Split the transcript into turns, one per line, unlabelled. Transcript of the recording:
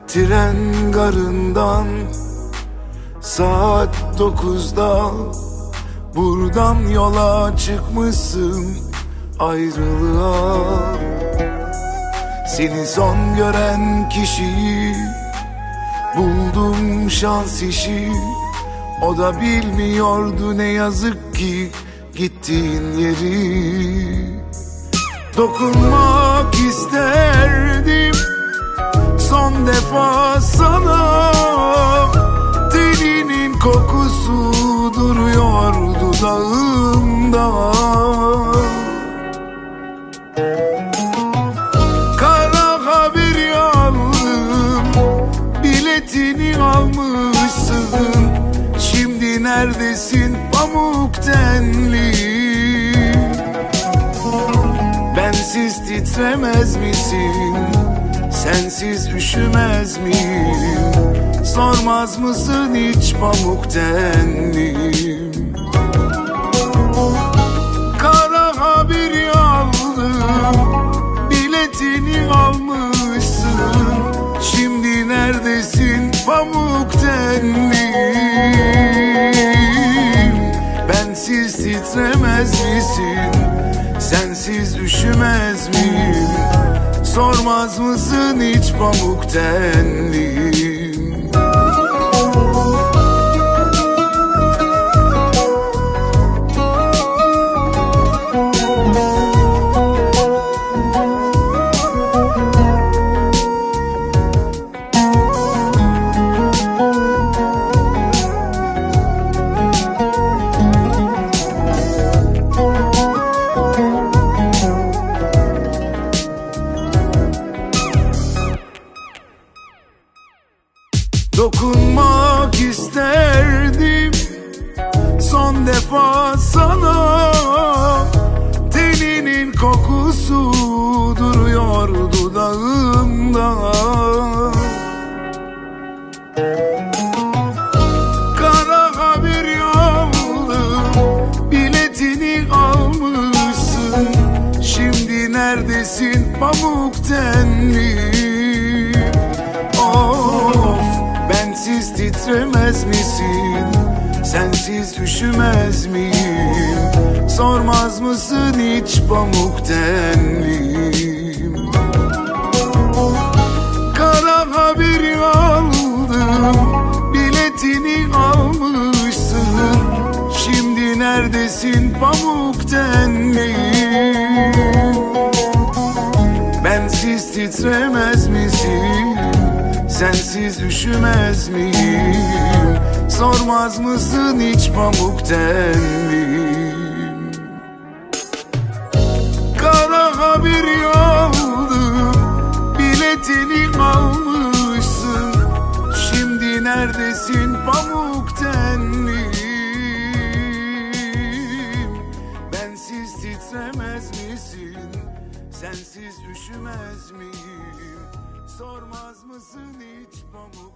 Tren garından saat 9'da buradan yola çıkmışsın ayrılığa. Seni son gören kişiyi buldum, şans işi. O da bilmiyordu ne yazık ki gittiğin yeri. Dokunmak isterdim son defa sana. Teninin kokusu duruyor dudağımda. Kara haber aldım, biletini almışsın. Şimdi neredesin pamuk tenli? Bensiz titremez misin? Sensiz üşümez miyim? Sormaz mısın hiç pamuk tenlim? Kara haber aldım, biletini almışsın. Şimdi neredesin pamuk tenlim? Bensiz titremez misin? Sensiz üşümez miyim? Sormaz mısın hiç pamuk tenlim? Dokunmak isterdim son defa sana. Teninin kokusu duruyor dudağımda. Kara haber aldım, biletini almışsın. Şimdi neredesin pamuk tenli? Bensiz titremez misin? Sensiz üşümez miyim? Sormaz mısın hiç pamuk tenlim? Kara haber aldım, biletini almışsın. Şimdi neredesin pamuk tenlim? Bensiz titremez misin? Sensiz üşümez miyim? Sormaz mısın hiç pamuk tenlim? Kara haber aldım, biletini almışsın. Şimdi neredesin pamuk tenlim? Bensiz titremez misin? Sensiz üşümez miyim? Sormaz mısın hiç pamuk?